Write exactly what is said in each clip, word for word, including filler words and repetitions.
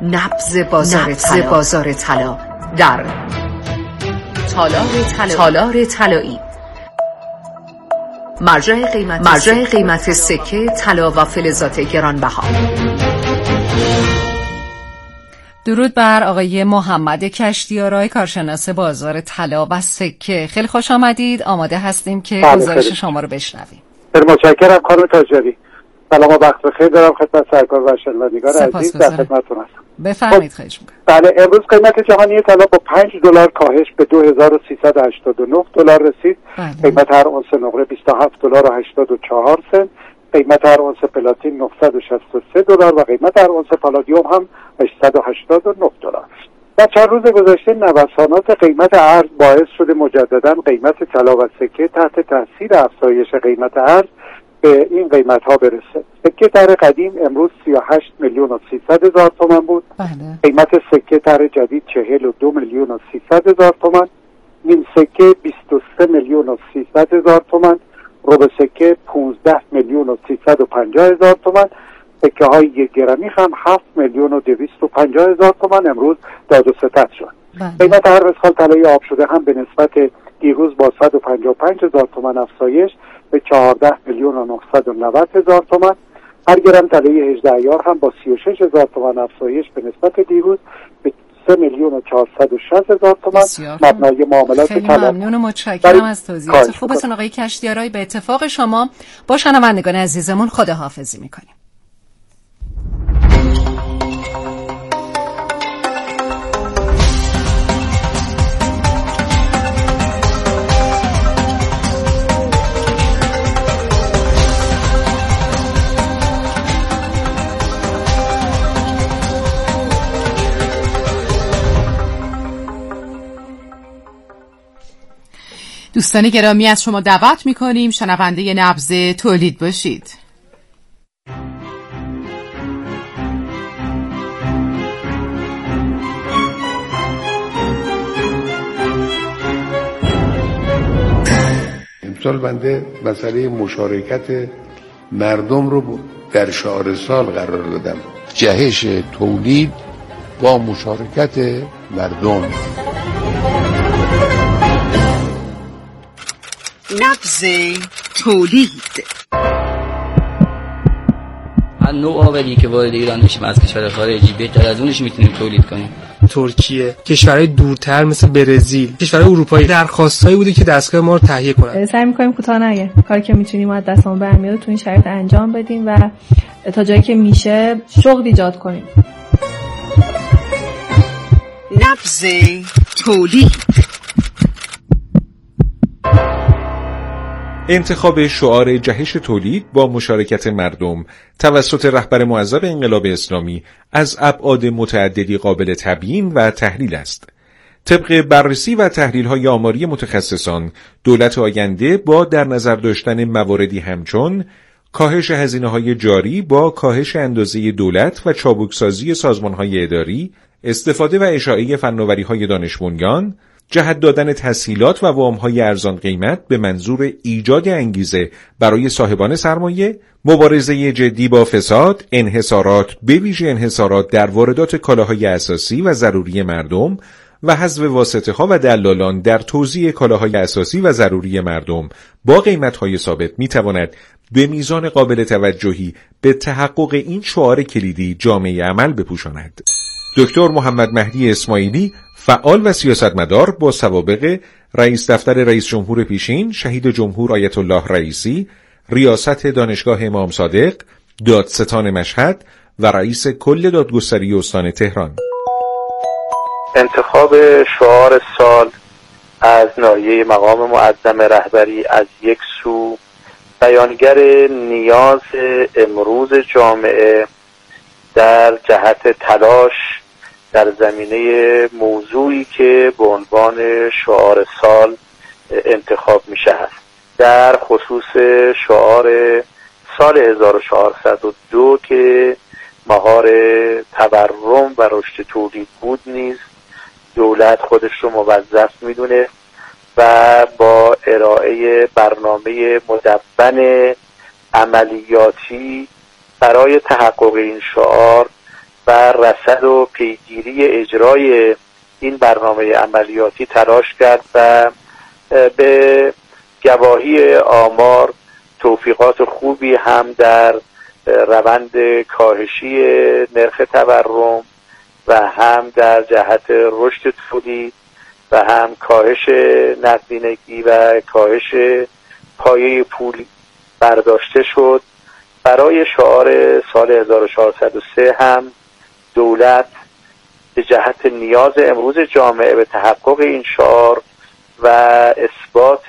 نبض بازار طلا بازار طلا در تالار طلا تالار طلایی، مرجع قیمت مرجع قیمت سکه، طلا و فلزات گرانبها. درود بر آقای محمد کشتیارای، کارشناس بازار طلا و سکه. خیلی خوش آمدید. آماده هستیم که گزارش شما رو بشنویم. خیلی متشکرم خانم تاجری. سلام و وقت بخیر دارم خدمت سرکار و شنوندگان عزیز، در خدمتتون هستم. بفرمایید. خواهش می‌کنم. بله، امروز قیمت جهانی طلا با پنج دلار کاهش به دو هزار و سیصد و هشتاد و نه دلار رسید. بله. قیمت هر اونس نقره بیست و هفت دلار و هشتاد و چهار سنت، قیمت هر اونس پلاتین نهصد و شصت و سه دلار و قیمت هر اونس پالادیوم هم هشتصد و هشتاد و نه دلار. در چند روز گذشته نوسانات قیمت ارز باعث شده مجددا قیمت طلا و سکه تحت تاثیر افزایش قیمت ارز به این قیمت ها برسه. سکه طرح قدیم امروز سی و هشت میلیون و سیصد هزار تومان بود. بله. قیمت سکه طرح جدید چهل و دو میلیون و سیصد هزار تومان. نیم سکه بیست و سه میلیون و سیصد هزار تومان. ربع سکه پانزده میلیون و سیصد و پنجاه هزار تومان. سکه های یک گرمی هم هفت میلیون و دویست و پنجاه هزار تومان امروز داد و ستد شد. بله. قیمت هر مسخال طلای آب شده هم به نسبت دیروز با صد و پنجاه و پنج هزار تومان افزایش به چهارده میلیون و نهصد و نود هزار تومان. هر گرم طلای هجده ایار هم با سی و شش هزار تومان افزایش به نسبت دیروز به سه میلیون و چهارصد و شصت هزار تومان. مبنای معاملات خیلی ممنون و متشکرم از توضیحات خوبتون آقای کشتیارای. به اتفاق شما با شنوندگان عزیزمون خداحافظی میکنیم. دوستان گرامی، از شما دعوت می‌کنیم شنونده نبض تولید باشید. امسال بنده مسئله مشارکت مردم رو در شعار سال قرار دادم. جهش تولید با مشارکت مردم. نبض تولید. هر نوع آوری که وارد ایران بشیم از کشور خارجی بهتر از اونش میتونیم تولید کنیم. ترکیه، کشورهای دورتر مثل برزیل، کشورهای اروپایی درخواستایی بوده که دستگاه ما رو تهیه کنن. سعی می‌کنیم کوتاه نگه. کاری که میتونیم از دستمون برمیاد تو این شرایط انجام بدیم و تا جایی که میشه شغل ایجاد کنیم. نبض تولید. انتخاب شعار جهش تولید با مشارکت مردم توسط رهبر معظم انقلاب اسلامی از ابعاد متعددی قابل تبیین و تحلیل است. طبق بررسی و تحلیل‌های آماری متخصصان، دولت آینده با در نظر داشتن مواردی همچون کاهش هزینه‌های جاری با کاهش اندازه دولت و چابکسازی سازمان‌های اداری، استفاده و اشاعه فناوری‌های دانش بنیان، جهت دادن تسهیلات و وام‌های ارزان قیمت به منظور ایجاد انگیزه برای صاحبان سرمایه، مبارزه جدی با فساد، انحصارات به ویژه انحصارات در واردات کالاهای اساسی و ضروری مردم و حذف واسطه‌ها و دلالان در توزیع کالاهای اساسی و ضروری مردم با قیمت‌های ثابت می‌تواند به میزان قابل توجهی به تحقق این شعار کلیدی جامعه عمل بپوشاند. دکتر محمد مهدی اسماعیلی، فعال و سیاستمدار با سوابق رئیس دفتر رئیس جمهور پیشین، شهید جمهور آیت الله رئیسی، ریاست دانشگاه امام صادق، دادستان مشهد و رئیس کل دادگستری استان تهران. انتخاب شعار سال از ناحیه مقام معظم رهبری از یک سو بیانگر نیاز امروز جامعه در جهت تلاش در زمینه موضوعی که به عنوان شعار سال انتخاب میشه هست. در خصوص شعار سال هزار و چهارصد و دو که مهار تورم و رشد تولید بود نیز دولت خودش رو موظف میدونه و با ارائه برنامه مدون عملیاتی برای تحقق این شعار و رصد و پیگیری اجرای این برنامه عملیاتی تلاش کرد و به گواهی آمار توفیقات خوبی هم در روند کاهشی نرخ تورم و هم در جهت رشد تولید و هم کاهش نقدینگی و کاهش پایه پول برداشته شد. برای شعار سال هزار و چهارصد و سه هم دولت به جهت نیاز امروز جامعه به تحقق این شعار و اثبات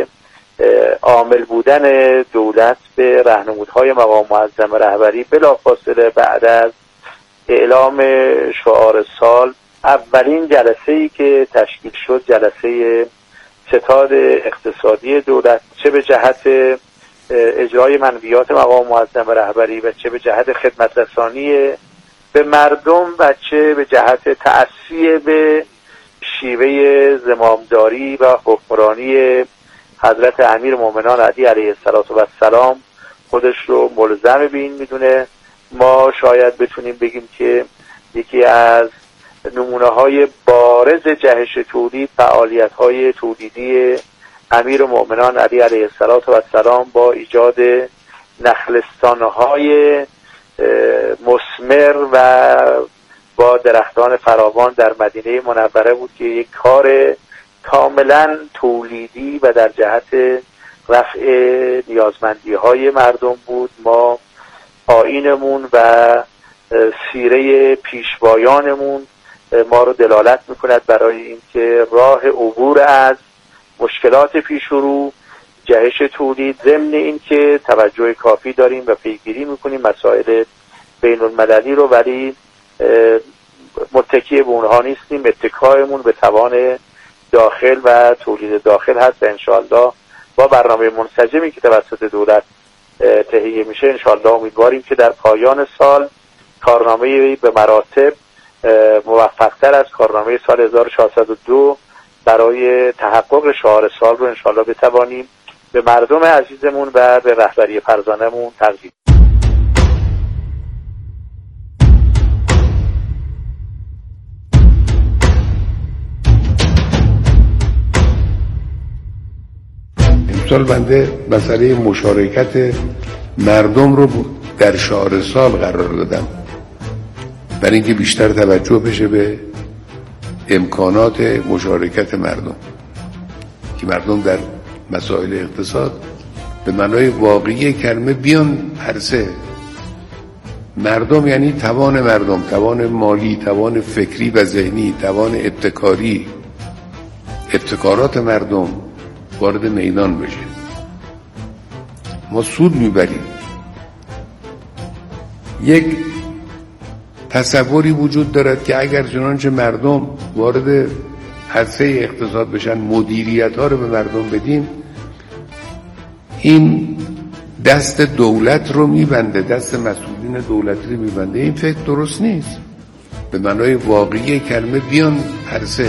عامل بودن دولت به راهنمودهای مقام معظم رهبری بلافاصله بعد از اعلام شعار سال اولین جلسه‌ای که تشکیل شد جلسه ستاد اقتصادی دولت، چه به جهت اجرای منویات مقام معظم رهبری و چه به جهت خدمت رسانی به مردم و چه به جهت تأثیر به شیوه زمامداری و حکمرانی حضرت امیرالمومنین علی علیه السلام خودش رو ملزم به این میدونه. ما شاید بتونیم بگیم که یکی از نمونه های بارز جهش تولید فعالیت های تولیدی امیرالمومنین علی علیه السلام با ایجاد نخلستان های مثمر و با درختان فراوان در مدینه منوره بود که یک کار کاملا تولیدی و در جهت رفع نیازمندی های مردم بود. ما آیینمون و سیره پیشوایانمون ما رو دلالت میکند برای اینکه راه عبور از مشکلات پیش رو جهش تولید، ضمن اینکه توجه کافی داریم و پیگیری میکنیم مسائل بین المللی رو، ولی متکی به اونها نیستیم. اتکایمون به توان داخل و تولید داخل هست و انشاءالله با برنامه منسجمی که توسط دولت تهیه میشه انشاءالله امیدواریم که در پایان سال کارنامه به مراتب موفقتر از کارنامه سال هزار و چهارصد و دو برای تحقق شعار سال رو انشاءالله بتوانیم به مردم عزیزمون و به رهبری فرزانمون تقدیم. امسال بنده مسئله مشارکت مردم رو در شعار سال قرار دادم برای اینکه بیشتر توجه بشه به امکانات مشارکت مردم، که مردم در مسائل اقتصاد به معنای واقعی کلمه بیان عرصه. مردم یعنی توان مردم، توان مالی، توان فکری و ذهنی، توان ابتکاری، ابتکارات مردم وارد میدان بشه. ما سود میبریم. یک تصوری وجود دارد که اگر چنانچه مردم وارد عرصه اقتصاد بشن، مدیریت ها رو به مردم بدیم، این دست دولت رو میبنده، دست مسئولین دولتی رو میبنده. این فکر درست نیست. به معنای واقعی کلمه بیان عرصه.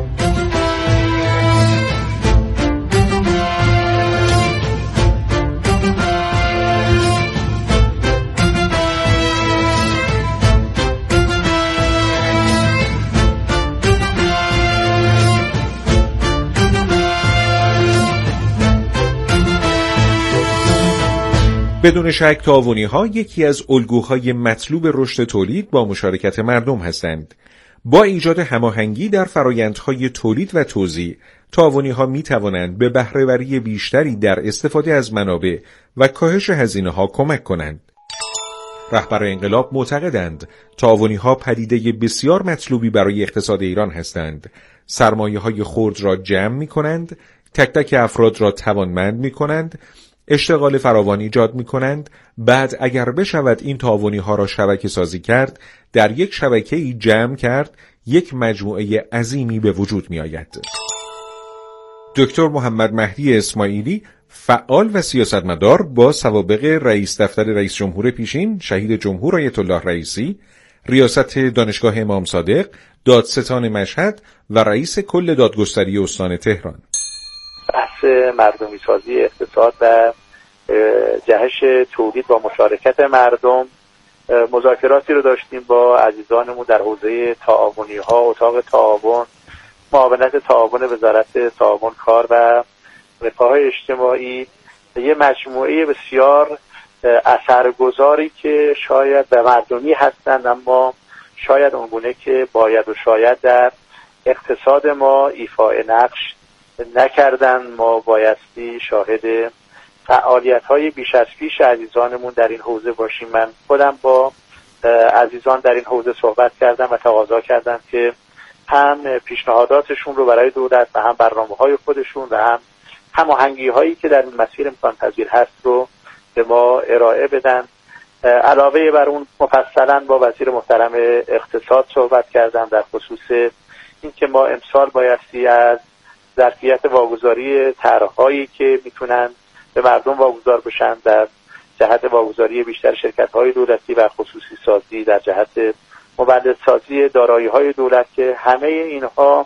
بدون شک تعاونی‌ها یکی از الگوهای مطلوب رشد تولید با مشارکت مردم هستند. با ایجاد هماهنگی در فرآیندهای تولید و توزیع، تعاونی‌ها می‌توانند به بهره‌وری بیشتری در استفاده از منابع و کاهش هزینه‌ها کمک کنند. رهبر انقلاب معتقدند تعاونی‌ها پدیده بسیار مطلوبی برای اقتصاد ایران هستند. سرمایه‌های خرد را جمع می‌کنند، تک تک افراد را توانمند می‌کنند، اشتغال فراوان ایجاد می کنند. بعد اگر بشود این تعاونی ها را شبکه سازی کرد، در یک شبکه ای جمع کرد، یک مجموعه عظیمی به وجود می آید. دکتر محمد مهدی اسماعیلی، فعال و سیاستمدار با سوابق رئیس دفتر رئیس جمهور پیشین، شهید جمهور آیت الله رئیسی، ریاست دانشگاه امام صادق، دادستان مشهد و رئیس کل دادگستری استان تهران. بحث مردمی سازی اقتصاد و جهش تولید با مشارکت مردم مذاکراتی رو داشتیم با عزیزانمون در حوزه تعاونی ها، اتاق تعاون، معاونت تعاون وزارت تعاون کار و رفاه اجتماعی، یه مجموعه بسیار اثرگذاری که شاید به مردمی هستند اما شاید اونگونه که باید و شاید در اقتصاد ما ایفاء نقش نکردن. ما بایستی شاهد فعالیت‌های بیش از پیش عزیزانمون در این حوزه باشیم. من خودم با عزیزان در این حوزه صحبت کردم و تقاضا کردم که هم پیشنهاداتشون رو برای دولت و هم برنامه‌های خودشون و هم هماهنگی‌هایی که در این مسیر امکان پذیر هست رو به ما ارائه بدن. علاوه بر اون مفصلا با وزیر محترم اقتصاد صحبت کردم در خصوص اینکه ما امسال بایستی از ظرفیت واگذاری طرح‌هایی که میتونن به مردم واگذار بشن در جهت واگذاری بیشتر شرکت‌های دولتی و خصوصی سازی، در جهت مولد سازی دارایی‌های دولت، که همه اینها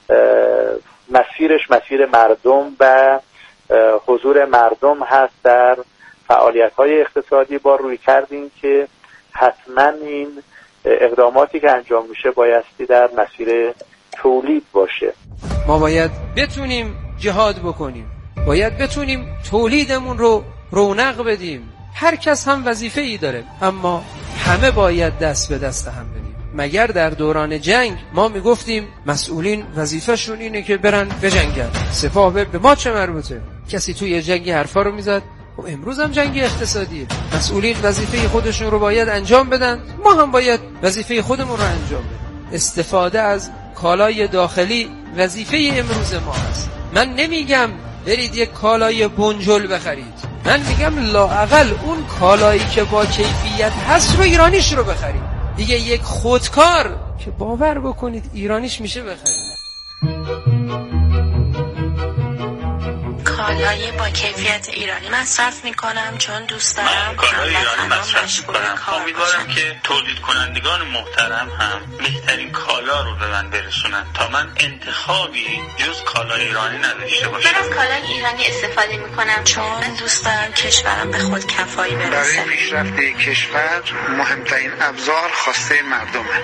مسیرش مسیر مردم و حضور مردم هست در فعالیت‌های اقتصادی. با روی کردیم که حتما این اقداماتی که انجام میشه بایستی در مسیر تولید باشه. ما باید بتونیم جهاد بکنیم، باید بتونیم تولیدمون رو رونق بدیم. هر کس هم وظیفه ای داره اما همه باید دست به دست هم بدیم. مگر در دوران جنگ ما میگفتیم مسئولین وظیفه‌شون اینه که برن بجنگن، سپاه به ما چه مربوطه؟ کسی توی جنگی حرفا رو میزد. و امروز هم جنگ اقتصادیه. مسئولین وظیفه خودشون رو باید انجام بدن، ما هم باید وظیفه خودمون رو انجام بدیم. استفاده از کالای داخلی وظیفه امروز ما هست. من نمیگم برید یک کالای بنجل بخرید، من میگم لااقل اون کالایی که با کیفیت هست رو ایرانیش رو بخرید. دیگه یک خودکار که باور بکنید ایرانیش میشه بخرید. کالای با کیفیت ایرانی مصرف میکنم چون دوست دارم کالای ایرانی مصرف میکنم. امیدوارم که تولید کنندگان محترم هم بهترین کالا رو به من برسونن تا من انتخابی جز کالای ایرانی نداشته باشم. من از کالای ایرانی استفاده میکنم چون من دوست دارم کشورم به خود کفایی برسه. برای پیشرفت کشور مهمترین ابزار خواسته مردمه.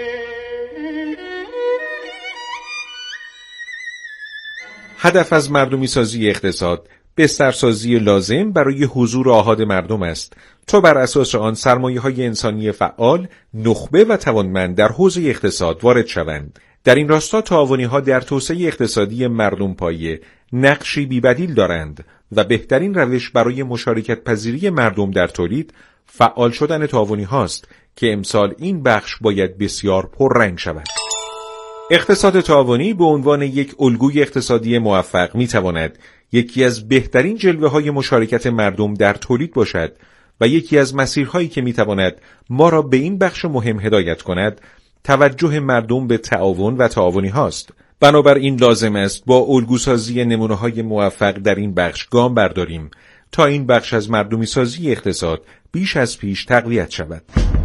هدف از مردمی سازی اقتصاد بسترسازی لازم برای حضور آحاد مردم است تا بر اساس آن سرمایه‌های انسانی فعال، نخبه و توانمند در حوزه اقتصاد وارد شوند. در این راستا تعاونی‌ها در توسعه اقتصادی مردم پایه نقشی بی‌بدیل دارند و بهترین روش برای مشارکت پذیری مردم در تولید فعال شدن تعاونی‌هاست که امسال این بخش باید بسیار پررنگ شود. اقتصاد تعاونی به عنوان یک الگوی اقتصادی موفق می‌تواند یکی از بهترین جلوه‌های مشارکت مردم در تولید باشد و یکی از مسیرهایی که می‌تواند ما را به این بخش مهم هدایت کند توجه مردم به تعاون و تعاونی هاست. بنابراین لازم است با الگوسازی نمونه‌های موفق در این بخش گام برداریم تا این بخش از مردمی سازی اقتصاد بیش از پیش تقویت شود.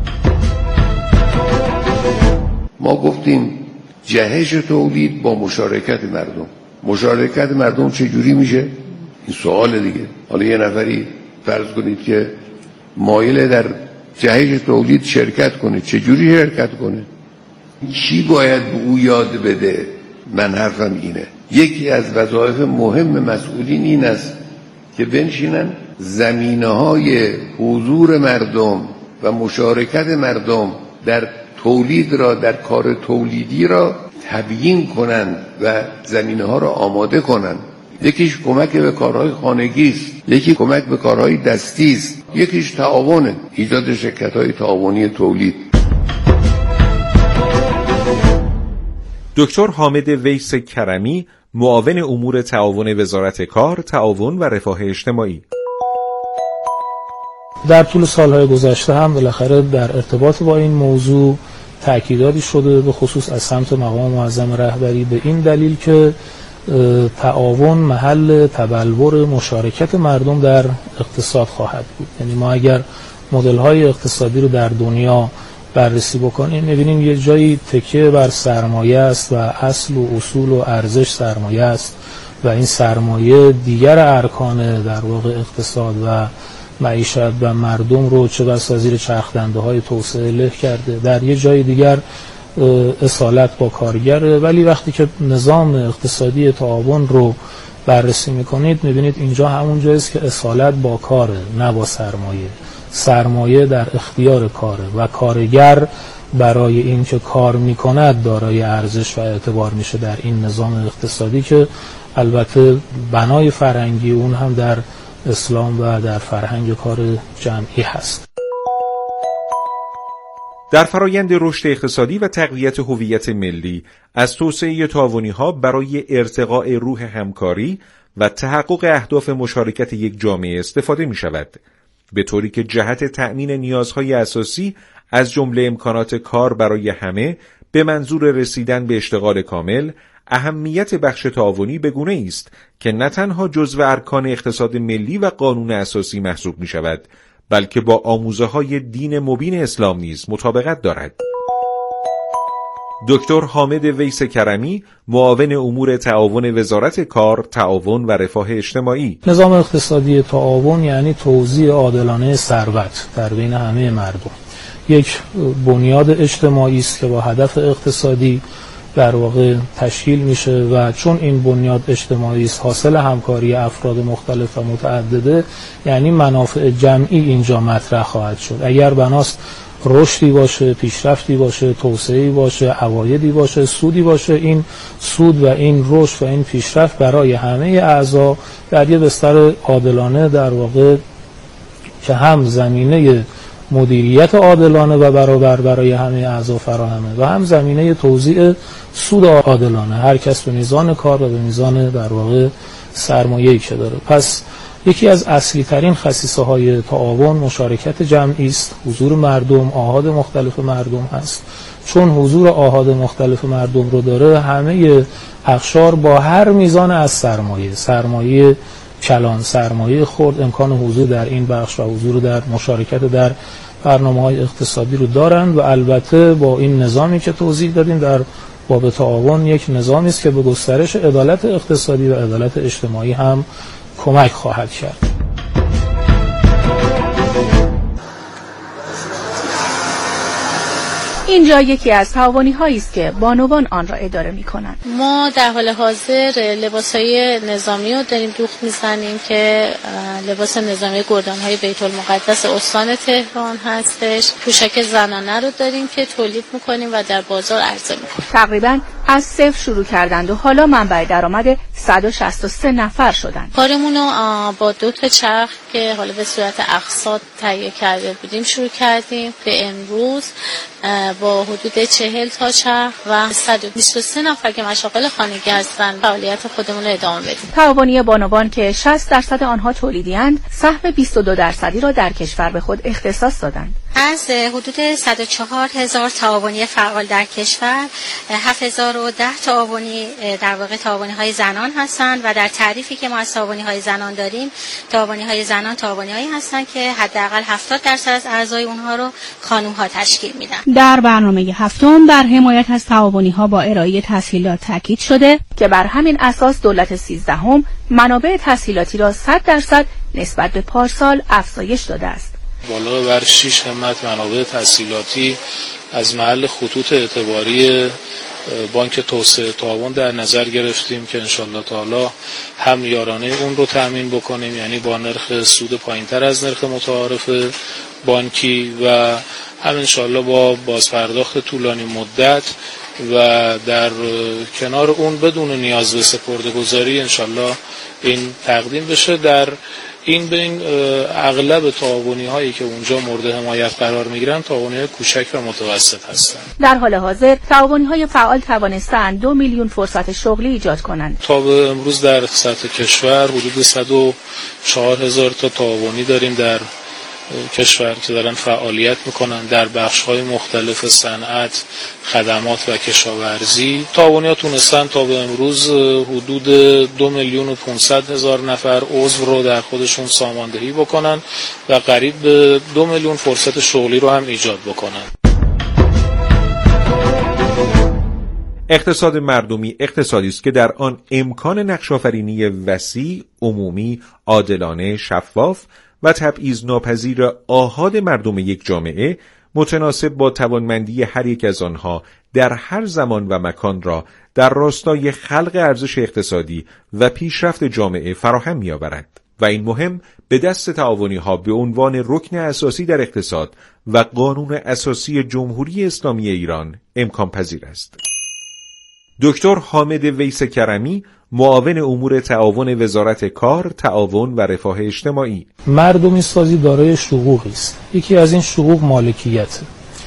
ما گفتیم جهش تولید با مشارکت مردم. مشارکت مردم چجوری میشه؟ این سوال دیگه. حالا یه نفری فرض کنید که مایل در جهش تولید شرکت کنه، چجوری شرکت کنه؟ چی باید به او یاد بده؟ من حرفم اینه، یکی از وظایف مهم مسئولین این است که بنشینن زمینه‌های حضور مردم و مشارکت مردم در تولید را، در کار تولیدی را تبیین کنند و زمینه‌ها را آماده کنند. یکیش کمک به کارهای خانگی است، یکی کمک به کارهای دستی است، یکیش تعاونه، ایجاد شرکت‌های تعاونی تولید. دکتر حامد ویس کرمی، معاون امور تعاون وزارت کار، تعاون و رفاه اجتماعی: در طول سالهای گذشته هم بالاخره در ارتباط با این موضوع تأکیداتی شده، به خصوص از سمت مقام معظم رهبری، به این دلیل که تعاون محل تبلور مشارکت مردم در اقتصاد خواهد بود. یعنی ما اگر مدل‌های اقتصادی رو در دنیا بررسی بکنیم می‌بینیم یه جایی تکیه بر سرمایه است و اصل و اصول و ارزش سرمایه است و این سرمایه دیگر ارکان در واقع اقتصاد و معیشت و مردم رو چه بسا زیر چرخدنده های توسعه له کرده. در یه جای دیگر اصالت با کارگره، ولی وقتی که نظام اقتصادی تعاون رو بررسی میکنید میبینید اینجا همون جاییست که اصالت با کاره، نه با سرمایه. سرمایه در اختیار کاره و کارگر برای این که کار میکند دارای ارزش و اعتبار میشه در این نظام اقتصادی که البته بنای فرهنگی اون هم در اسلام و در فرهنگ کار جمعی هست. در فرایند رشد اقتصادی و تقویت هویت ملی از توسعه تعاونی‌ها برای ارتقاء روح همکاری و تحقق اهداف مشارکت یک جامعه استفاده می‌شود، به طوری که جهت تأمین نیازهای اساسی از جمله امکانات کار برای همه به منظور رسیدن به اشتغال کامل، اهمیت بخش تعاونی به گونه‌ای است که نه تنها جزو ارکان اقتصاد ملی و قانون اساسی محسوب می‌شود، بلکه با آموزه‌های دین مبین اسلام نیز مطابقت دارد. دکتر حامد ویس کرمی، معاون امور تعاون وزارت کار، تعاون و رفاه اجتماعی: نظام اقتصادی تعاون یعنی توزیع عادلانه ثروت در بین همه مردم. یک بنیاد اجتماعی است که با هدف اقتصادی در واقع تشکیل میشه و چون این بنیاد اجتماعی است حاصل همکاری افراد مختلف و متعدده، یعنی منافع جمعی اینجا مطرح خواهد شد. اگر بناست رشدی باشه، پیشرفتی باشه، توسعه‌ای باشه، عوایدی باشه، سودی باشه، این سود و این رشد و این پیشرفت برای همه اعضا در یه بستر عادلانه در واقع که هم زمینه مدیریت عادلانه و برابر برای همه اعضا فراهمه و هم زمینه توزیع سود عادلانه، هر کس به میزان کار و به میزان در واقع سرمایه‌ای که داره. پس یکی از اصلی ترین خصیصه های تعاون مشارکت جمعی است، حضور مردم، آحاد مختلف مردم هست. چون حضور آحاد مختلف مردم رو داره، همه اقشار با هر میزان از سرمایه، سرمایه کلان، سرمایه خرد، امکان حضور در این بخش و حضور در مشارکت در برنامه‌های اقتصادی رو دارند و البته با این نظامی که توضیح دادیم در باب تعاون، یک نظامی است که به گسترش عدالت اقتصادی و عدالت اجتماعی هم کمک خواهد کرد. اینجا یکی از تعاونی هایی است که بانوان آن را اداره می کنند. ما در حال حاضر لباس های نظامی رو داریم دوخت میزنیم که لباس نظامی گردان های بیت المقدس استان تهران هستش. پوشاک زنانه رو داریم که تولید میکنیم و در بازار عرضه میکنیم. تقریبا از صفر شروع کردند و حالا منبع درآمد صد و شصت و سه نفر شدند. کارمون رو با دو تا چرخ که حالا به صورت اقساط تهیه کرده بودیم شروع کردیم به امروز با حدود چهل تا چرخ و صد و بیست و سه نفر که مشاغل خانگی هستن فعالیت خودمون رو ادامه بدیم. تعاونی بانوان که شصت درصد آنها تولیدی‌اند، سهم بیست و دو درصدی را در کشور به خود اختصاص دادند. از حدود صد و چهار هزار تعاونی فعال در کشور، هفت هزار و ده تعاونی در واقع تعاونی های زنان هستند و در تعریفی که ما از تعاونی های زنان داریم، تعاونی های زنان تعاونی هایی هستند که حداقل هفتاد درصد از اعضای اونها رو خانم ها تشکیل میدن. در برنامه هفتم بر حمایت از تعاونی ها با ارائه تسهیلات تاکید شده که بر همین اساس دولت سیزدهم منابع تسهیلاتی را صد درصد نسبت به پارسال افزایش داده است. بالا بر شش همت منابع تسهیلاتی از محل خطوط اعتباری بانک توسعه تعاون در نظر گرفتیم که انشالله تعالی هم یارانه اون رو تأمین بکنیم، یعنی با نرخ سود پایینتر از نرخ متعارف بانکی و هم انشالله با بازپرداخت طولانی مدت و در کنار اون بدون نیاز به سپرده‌گذاری انشالله این تقدیم بشه. در این بین اغلب تعاونی هایی که اونجا مورد حمایت قرار میگیرن تعاونی های کوچک و متوسط هستند. در حال حاضر تعاونی های فعال توانستند دو میلیون فرصت شغلی ایجاد کنند. تا به امروز در سطح کشور حدود صد و چهار هزار تا تعاونی داریم در کشور که دارن فعالیت میکنن در بخش‌های مختلف صنعت، خدمات و کشاورزی. تعاونی‌ها تونستن تا به امروز حدود دو میلیون و پانصد هزار نفر عضو رو در خودشون ساماندهی بکنن و قریب به دو میلیون فرصت شغلی رو هم ایجاد بکنن. اقتصاد مردمی اقتصادی است که در آن امکان نقش‌آفرینی وسیع، عمومی، عادلانه، شفاف و تبعیض ناپذیر آحاد مردم یک جامعه متناسب با توانمندی هر یک از آنها در هر زمان و مکان را در راستای خلق ارزش اقتصادی و پیشرفت جامعه فراهم می‌آورد و این مهم به دست تعاونی‌ها به عنوان رکن اساسی در اقتصاد و قانون اساسی جمهوری اسلامی ایران امکان پذیر است. دکتر حامد ویس کرمی، معاون امور تعاون وزارت کار، تعاون و رفاه اجتماعی: مردمی سازی دارای شقوقی است. یکی از این شقوق مالکیت،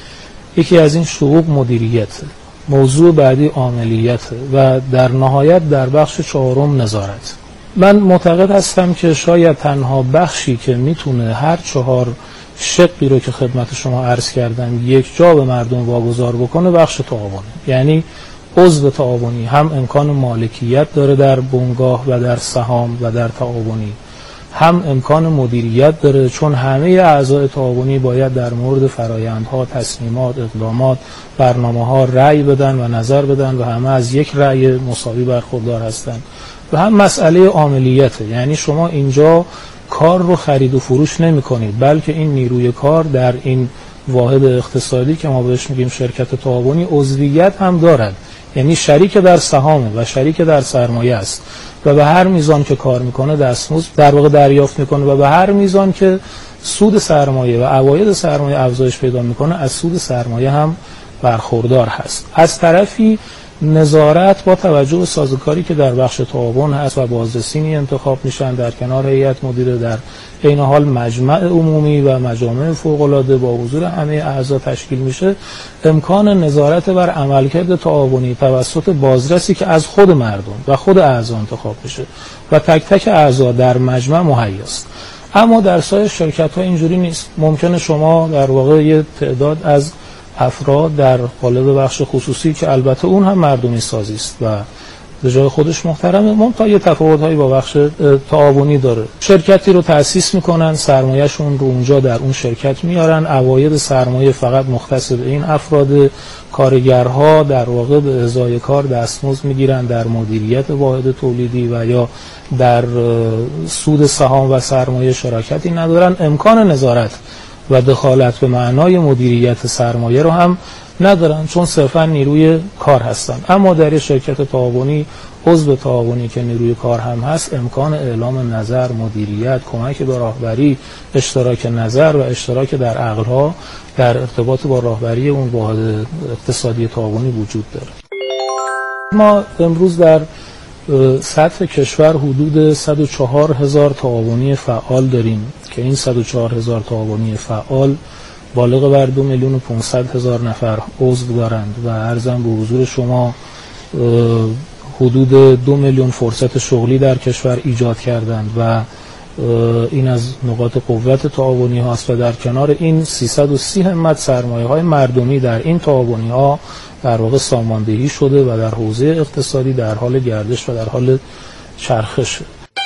یکی از این شقوق مدیریت، موضوع بعدی عاملیت و در نهایت در بخش چهارم نظارت. من معتقد هستم که شاید تنها بخشی که میتونه هر چهار شقی رو که خدمت شما عرض کردم یک جا به مردم واگذار بکنه بخش تعاونه. یعنی عضو تعاونی هم امکان مالکیت داره در بنگاه و در سهام و در تعاونی، هم امکان مدیریت داره، چون همه اعضای تعاونی باید در مورد فرایندها، تصمیمات، اقدامات، برنامه‌ها رأی بدن و نظر بدن و همه از یک رأی مساوی برخوردار هستند. و هم مسئله عاملیت، یعنی شما اینجا کار رو خرید و فروش نمی کنید، بلکه این نیروی کار در این واحد اقتصادی که ما بهش میگیم شرکت تعاونی عضویت هم دارد، یعنی شریک در سهامه و شریک در سرمایه است و به هر میزان که کار میکنه دستمزد در واقع دریافت میکنه و به هر میزان که سود سرمایه و عواید سرمایه افزایش پیدا میکنه از سود سرمایه هم برخوردار هست. از طرفی نظارت با توجه به سازوکاری که در بخش تعاون هست و بازرسینی انتخاب میشن در کنار هیئت مدیره، در عین حال مجمع عمومی و مجامع فوق‌العاده با حضور همه اعضا تشکیل میشه، امکان نظارت بر عملکرد تعاونی توسط بازرسی که از خود مردم و خود اعضا انتخاب میشه و تک تک اعضا در مجمع مهیاست. اما در سایر شرکت‌ها اینجوری نیست. ممکنه شما در واقع یه تعداد از افراد در قالب بخش خصوصی که البته اون هم مردمی سازی است و به جای خودش محترمه، منتها یه تفاوت‌هایی با بخش تعاونی داره. شرکتی رو تأسیس میکنن، سرمایه‌شون رو اونجا در اون شرکت میارن، عواید سرمایه فقط مختص به این افراد، کارگرها در واقع به ازای کار دستمزد میگیرن، در مدیریت واحد تولیدی و یا در سود سهام و سرمایه شراکتی ندارن، امکان نظارت و دخالت به معنای مدیریت سرمایه رو هم ندارن، چون صرفا نیروی کار هستن. اما در شرکت تعاونی، عضو تعاونی که نیروی کار هم هست، امکان اعلام نظر، مدیریت، کمک به راهبری، اشتراک نظر و اشتراک در عقلها در ارتباط با راهبری اون واحد اقتصادی تعاونی وجود داره. ما امروز در سطح کشور حدود صد و چهار هزار تعاونی فعال داریم که این صد و چهار هزار تعاونی فعال بالغ بر دو میلیون و پانصد هزار نفر عضو دارند و عرضم به حضور شما حدود دو میلیون فرصت شغلی در کشور ایجاد کردند و این از نقاط قوت تعاونی هاست و در کنار این سیصد و سی همت سرمایه های مردمی در این تعاونی ها در واقع ساماندهی شده و در حوزه اقتصادی در حال گردش و در حال چرخش.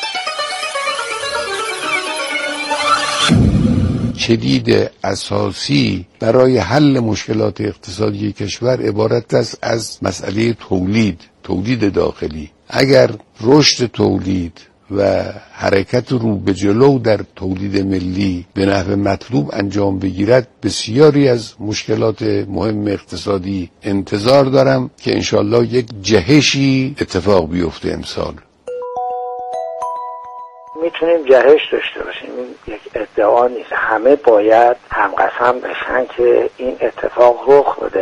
کلید اساسی برای حل مشکلات اقتصادی کشور عبارت است از مسئله تولید، تولید داخلی. اگر رشد تولید و حرکت رو به جلو در تولید ملی به نحو مطلوب انجام بگیرد، بسیاری از مشکلات مهم اقتصادی انتظار دارم که انشالله یک جهشی اتفاق بیفته امسال. میتونیم جهش داشته باشیم، این یک ادعا نیست. همه باید همقسم بشن که این اتفاق رخ بده.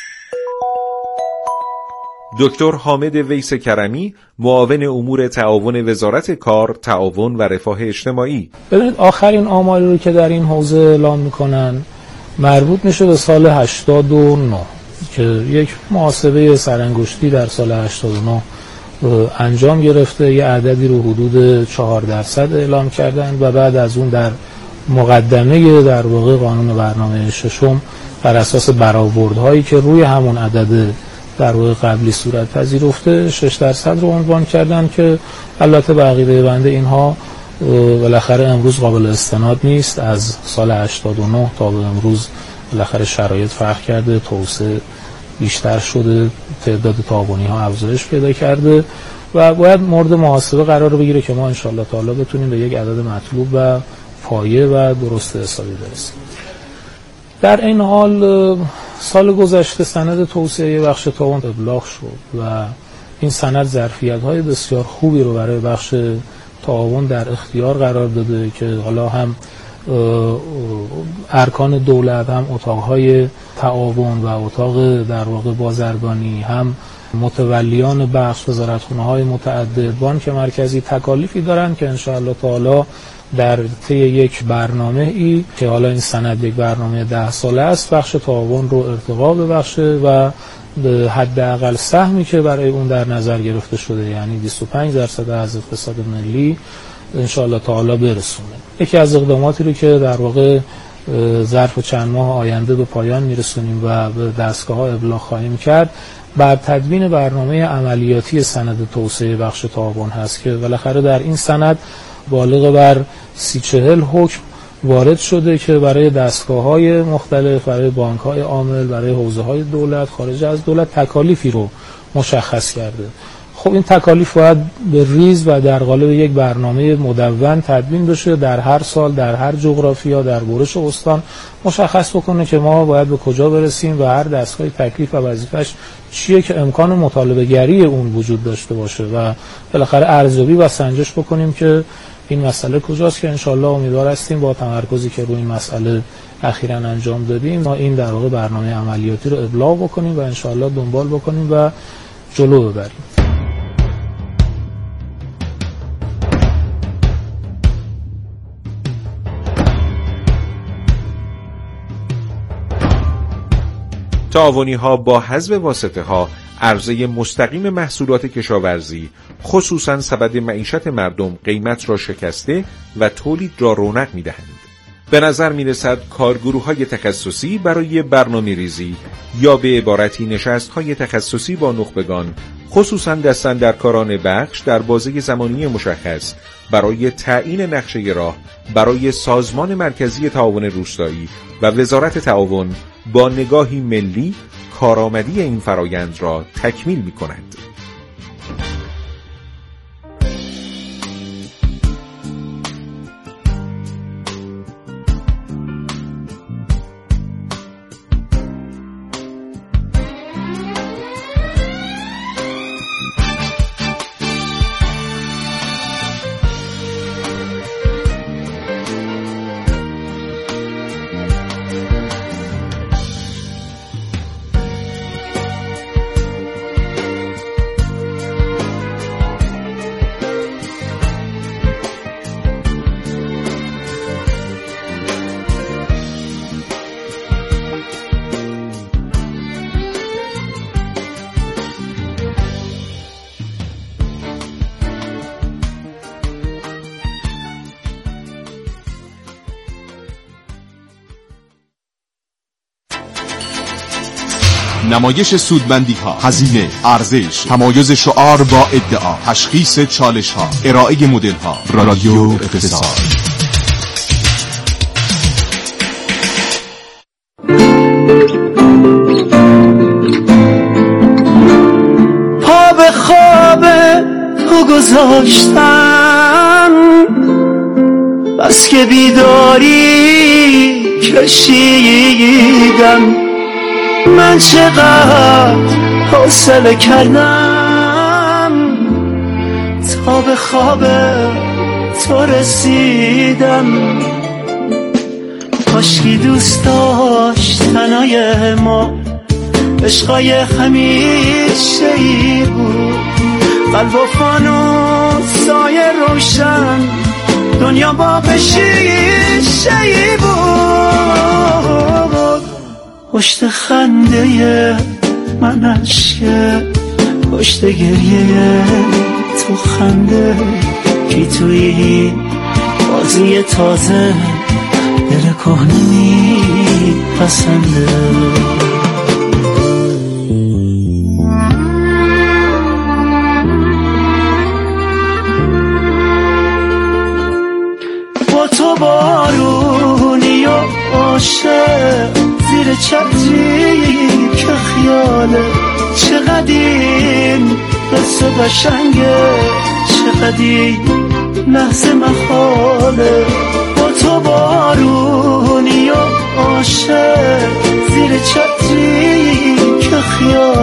دکتر حامد ویس کرمی، معاون امور تعاون وزارت کار، تعاون و رفاه اجتماعی: ببینید آخرین آماری رو که در این حوزه اعلام میکنن مربوط میشه به سال هشتاد و نه که یک محاسبه سرانگشتی در سال هشتاد و نه انجام گرفته، یه عددی رو حدود چهار درصد اعلام کردن و بعد از اون در مقدمه در واقع قانون برنامه ششم بر اساس برآوردهایی که روی همون عدد در واقع قبلی صورت پذیرفته شش درصد رو عنوان کردن که البته به عقیده بنده اینها بالاخره امروز قابل استناد نیست. از سال هشتاد و نه تا به امروز بالاخره شرایط فرق کرده، توسعه بیشتر شده، تعداد تعاونی ها افزایش پیدا کرده و باید مورد محاسبه قرار بگیره که ما انشالله تعالی بتونیم به یک عدد مطلوب و پایه و درست حسابی برسیم. در این حال سال گذشته سند توسعه بخش تعاون ابلاغ شد و این سند ظرفیت‌های بسیار خوبی رو برای بخش تعاون در اختیار قرار داده که حالا هم ارکان دولت، هم اتاقهای تعاون و اتاق در واقع بازرگانی، هم متولیان بخش، وزارتخونه‌های متعدد، بانک مرکزی تکالیفی دارن که انشاءالله تعالی در طی یک برنامه ای که حالا این سند یک برنامه ده ساله است بخش تعاون رو ارتقا ببخشه و به حداقل سهمی که برای اون در نظر گرفته شده، یعنی بیست و پنج درصد از اقتصاد ملی انشاءالله تعالی برسونه. یکی از اقداماتی رو که در واقع ظرف چند ماه آینده به پایان میرسونیم و به دستگاه‌ها ابلاغ خواهیم کرد، بر تدوین برنامه عملیاتی سند توسعه بخش تعاون هست که بالاخره در این سند بالغ بر سی چهل حکم وارد شده که برای دستگاه‌های مختلف، برای بانک‌های عامل، برای حوزه‌های دولت، خارج از دولت تکالیفی رو مشخص کرده. خب این تکالیف باید به ریز و در قالب یک برنامه مدون تدوین بشه، در هر سال در هر جغرافیا در برش استان مشخص بکنه که ما باید به کجا برسیم و هر دستگاهی تکلیف و وظیفش چیه که امکان مطالبه گری اون وجود داشته باشه و بالاخره ارزیابی و سنجش بکنیم که این مسئله کجاست که انشالله امیدوار هستیم با تمرکزی که روی این مسئله اخیراً انجام دادیم ما این در واقع برنامه عملیاتی رو ابلاغ بکنیم و انشالله دنبال بکنیم و جلو ببریم. تعاونی ها با حذف واسطه ها عرضه مستقیم محصولات کشاورزی خصوصاً سبد معیشت مردم قیمت را شکسته و تولید را رونق می دهند. به نظر می رسد کارگروه های تخصصی برای برنامه ریزی یا به عبارتی نشست های تخصصی با نخبگان خصوصاً دستاندرکاران بخش در بازه زمانی مشخص برای تعیین نقشه راه برای سازمان مرکزی تعاون روستایی و وزارت تعاون با نگاهی ملی کارآمدی این فرایند را تکمیل می کند. نمایش سودمندی ها، هزینه، ارزش، تمایز شعار با ادعا، تشخیص چالش ها، ارائه مدل ها. رادیو اقتصاد. پا به خواب تو گذاشتم بس که بیداری کشیدم من چقدر حوصله کردم تا به خواب تو رسیدم کاشکی دوست داشت تنهای ما عشقای همیشه ای بود قلب و فانوسای روشن دنیا باغ شیشه ای بود پشت خنده من عشقه پشت گریه تو خنده کی توی بازی تازه دل کهنه میپسنده با تو بارونی و عاشق زیر چتری که خیاله چقدر این قصه قشنگه چقدر این لحظه محاله با تو بارونی و عاشق زیر چتری که خیال